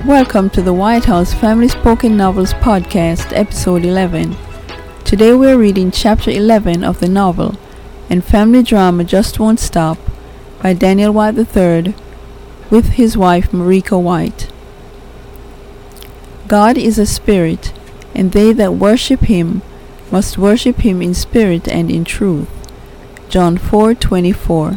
Welcome to the White House Family Spoken Novels Podcast, Episode 11. Today we're reading Chapter 11 of the novel, And Family Drama Just Won't Stop, by Daniel White III, with his wife Marika White. God is a spirit, and they that worship him must worship him in spirit and in truth. John 4:24.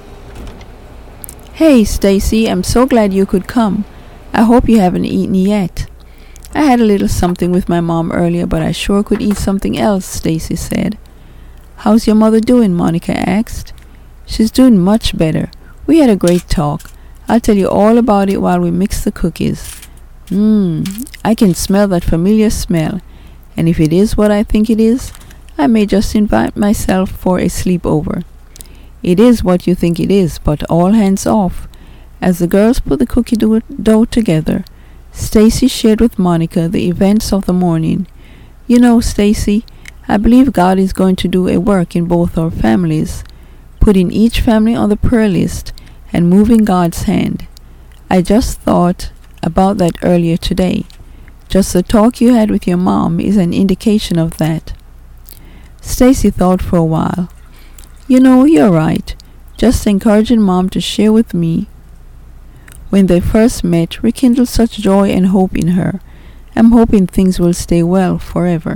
Hey, Stacy, I'm so glad you could come. I hope you haven't eaten yet. I had a little something with my mom earlier, but I sure could eat something else, Stacy said. How's your mother doing? Monica asked. She's doing much better. We had a great talk. I'll tell you all about it while we mix the cookies. I can smell that familiar smell, and if it is what I think it is, I may just invite myself for a sleepover. It is what you think it is, but all hands off. As the girls put the cookie dough together, Stacy shared with Monica the events of the morning. You know, Stacy, I believe God is going to do a work in both our families, putting each family on the prayer list and moving God's hand. I just thought about that earlier today. Just the talk you had with your mom is an indication of that. Stacy thought for a while. You know, you're right. Just encouraging Mom to share with me when they first met rekindled such joy and hope in her. I'm hoping things will stay well forever.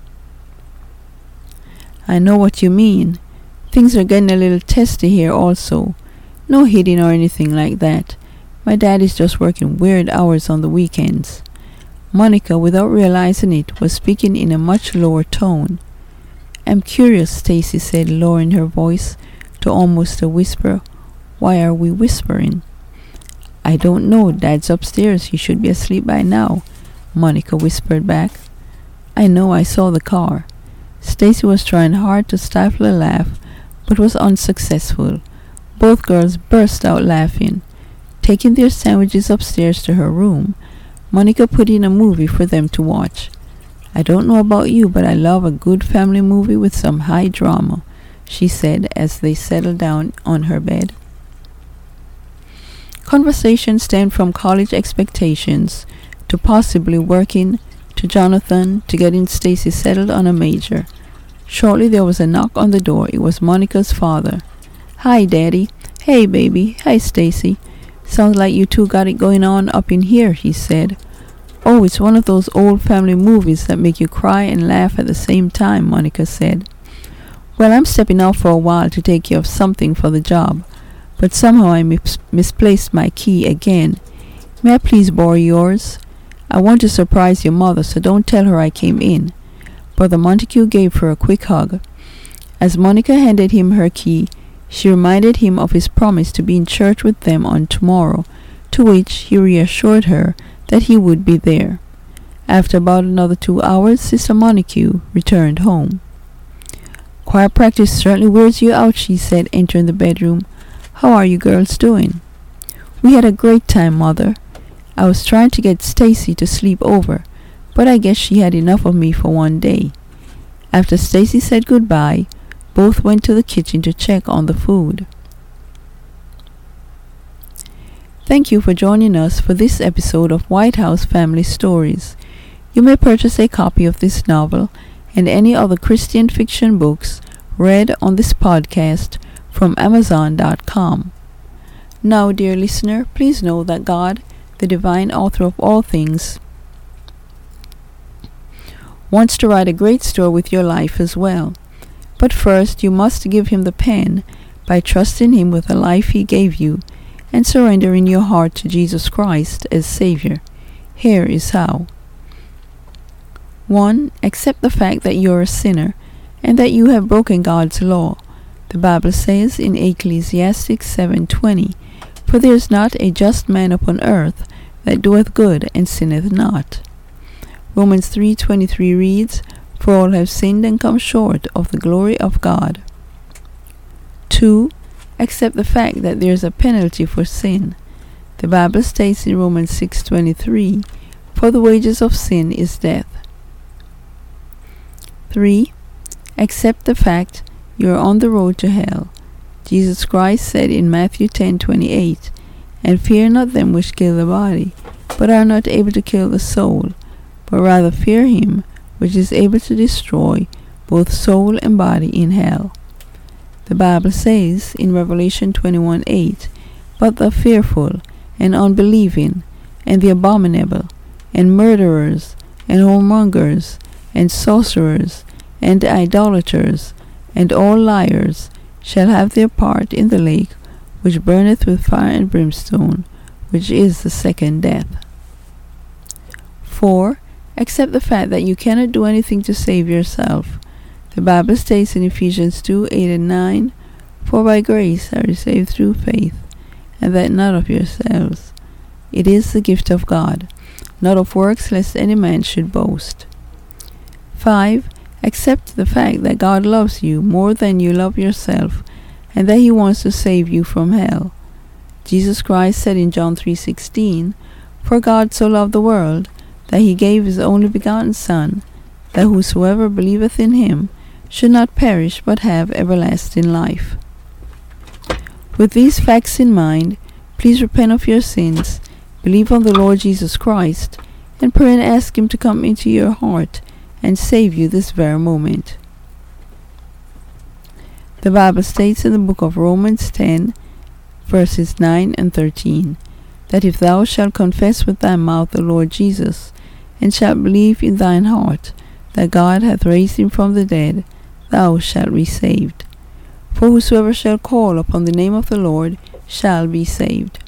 I know what you mean. Things are getting a little testy here also. No hitting or anything like that. My dad is just working weird hours on the weekends. Monica, without realizing it, was speaking in a much lower tone. I'm curious, Stacy said, lowering her voice to almost a whisper. Why are we whispering? I don't know. Dad's upstairs. He should be asleep by now, Monica whispered back. I know. I saw the car. Stacy was trying hard to stifle a laugh, but was unsuccessful. Both girls burst out laughing. Taking their sandwiches upstairs to her room, Monica put in a movie for them to watch. I don't know about you, but I love a good family movie with some high drama, she said as they settled down on her bed. Conversation stemmed from college expectations to possibly working, to Jonathan, to getting Stacy settled on a major. Shortly there was a knock on the door. It was Monica's father. Hi, Daddy. Hey, baby. Hi, Stacy. Sounds like you two got it going on up in here, he said. Oh, it's one of those old family movies that make you cry and laugh at the same time, Monica said. Well, I'm stepping out for a while to take care of something for the job, but somehow I misplaced my key again. May I please borrow yours? I want to surprise your mother, so don't tell her I came in. Brother Montague gave her a quick hug. As Monica handed him her key, she reminded him of his promise to be in church with them on tomorrow, to which he reassured her that he would be there. After about another 2 hours, Sister Montague returned home. Choir practice certainly wears you out, she said, entering the bedroom. How are you girls doing? We had a great time, Mother. I was trying to get Stacy to sleep over, but I guess she had enough of me for one day. After Stacy said goodbye, both went to the kitchen to check on the food. Thank you for joining us for this episode of White House Family Stories. You may purchase a copy of this novel and any other Christian fiction books read on this podcast from Amazon.com. Now, dear listener, please know that God, the divine author of all things, wants to write a great story with your life as well. But first, you must give him the pen by trusting him with the life he gave you and surrendering your heart to Jesus Christ as Savior. Here is how. 1. Accept the fact that you're a sinner and that you have broken God's law. The Bible says in Ecclesiastes 7:20, For there is not a just man upon earth that doeth good and sinneth not. Romans 3:23 reads, For all have sinned and come short of the glory of God. 2. Accept the fact that there is a penalty for sin. The Bible states in Romans 6:23, For the wages of sin is death. 3. Accept the fact you are on the road to hell. Jesus Christ said in Matthew 10:28, And fear not them which kill the body, but are not able to kill the soul, but rather fear him which is able to destroy both soul and body in hell. The Bible says in Revelation 21:8, "But the fearful, and unbelieving, and the abominable, and murderers, and whoremongers, and sorcerers, and idolaters, and all liars shall have their part in the lake which burneth with fire and brimstone, which is the second death." 4. Accept the fact that you cannot do anything to save yourself. The Bible states in Ephesians 2:8 and 9, "For by grace are you saved through faith, and that not of yourselves. It is the gift of God, not of works, lest any man should boast." 5. Accept the fact that God loves you more than you love yourself, and that he wants to save you from hell. Jesus Christ said in John 3:16, "For God so loved the world, that he gave his only begotten Son, that whosoever believeth in him should not perish but have everlasting life." With these facts in mind, please repent of your sins, believe on the Lord Jesus Christ, and pray and ask him to come into your heart and save you this very moment. The Bible states in the book of Romans 10, verses 9 and 13, that if thou shalt confess with thy mouth the Lord Jesus, and shalt believe in thine heart that God hath raised him from the dead, thou shalt be saved. For whosoever shall call upon the name of the Lord shall be saved.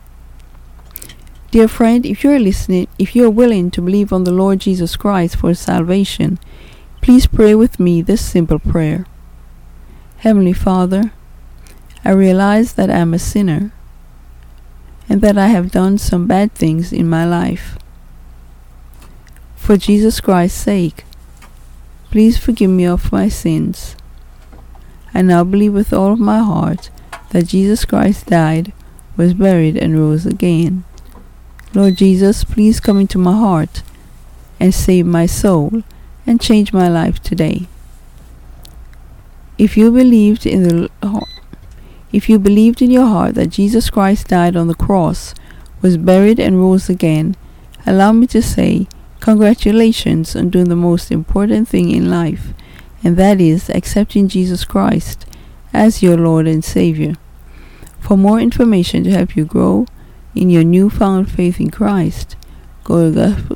Dear friend, if you are willing to believe on the Lord Jesus Christ for salvation, please pray with me this simple prayer. Heavenly Father, I realize that I am a sinner and that I have done some bad things in my life. For Jesus Christ's sake, please forgive me of my sins. I now believe with all of my heart that Jesus Christ died, was buried, and rose again. Lord Jesus, please come into my heart and save my soul and change my life today. If you believed in your heart that Jesus Christ died on the cross, was buried, and rose again, allow me to say, congratulations on doing the most important thing in life, and that is accepting Jesus Christ as your Lord and Savior. For more information to help you grow in your newfound faith in Christ, go to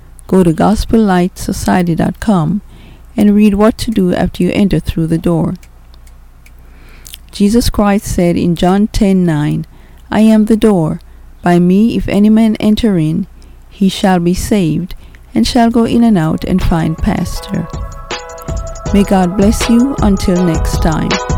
GospelLightSociety.com and read what to do after you enter through the door. Jesus Christ said in John 10:9, "I am the door. By me if any man enter in, he shall be saved, and shall go in and out and find pasture." May God bless you until next time.